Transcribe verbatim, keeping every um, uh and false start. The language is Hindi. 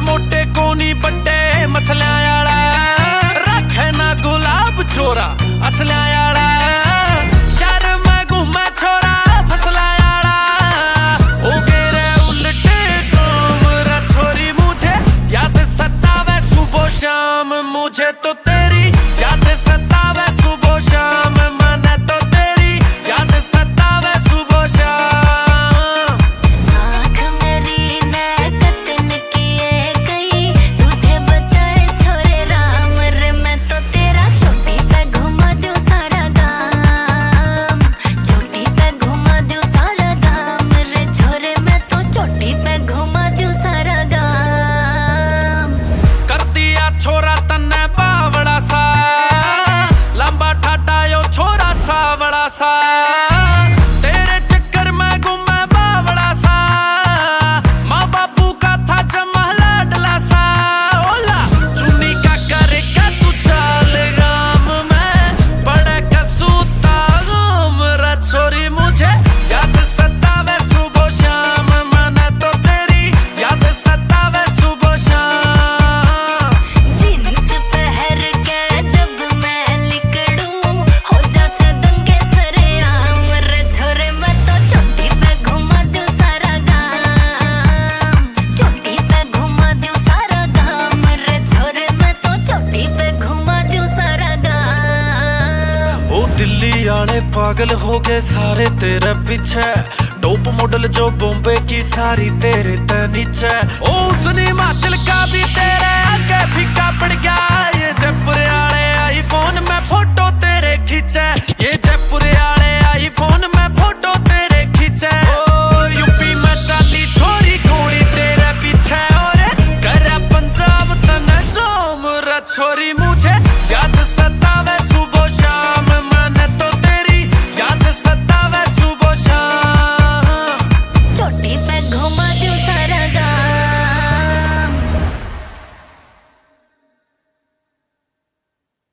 मोटे कोनी बड्डे मसल्या आला रखे ना गुलाब छोरा असल्या आला शहर में घूमे छोरा फसला आला हो गए रे उल्टे काम रे छोरी मुझे याद सतावे सुबह शाम मुझे तो तेरी याद सतावे सुबह शाम मैंने तो तेरी याद सतावे सुबह शाम आँख मेरी ने कतन किए कहीं तुझे बचाए छोरे राम रे मैं तो तेरा चोटी पे घुमा दूं सारा गाम चोटी पे घुमा दूं सारा गाम रे छोरे मैं तो चोटी पे घुमा दूं सारा गाम कर दिया छोरा तन्ने बावड़ा सा लंबा ठाटा यो छोरा सावड़ा सा तेरे चक्कर में घूमे बावड़ा सा माँ बापू का था जमा लाडला सा ओला चुन्नी का करेगा तू चाल गाम में बड़े कसूता गाम रे छोरी मुझे याद सतावे सुबह शाम मैंने तो तेरी याद सतावे सुबह शाम जीन्स पहन के जब मैं निकलूं हो जासे दंगे सरेआम रे छोरे मैं तो चोटी पे घुमा दूं सारा गाम चोटी पे घुमा दूं सारा गाम रे छोरे मैं तो चोटी पे घुमा दूं सारा गाम ओ दिल्ली आले पागल हो गए सारे तेरे पीछे टॉप मॉडल जो बॉम्बे की सारी तेरे ते नीचे ओ उसने हिमाचल का भी तेरे आगे फीका पड़ गया ये जयपुर आले आईफोन में फोटो तेरे खींचे ये जयपुर आले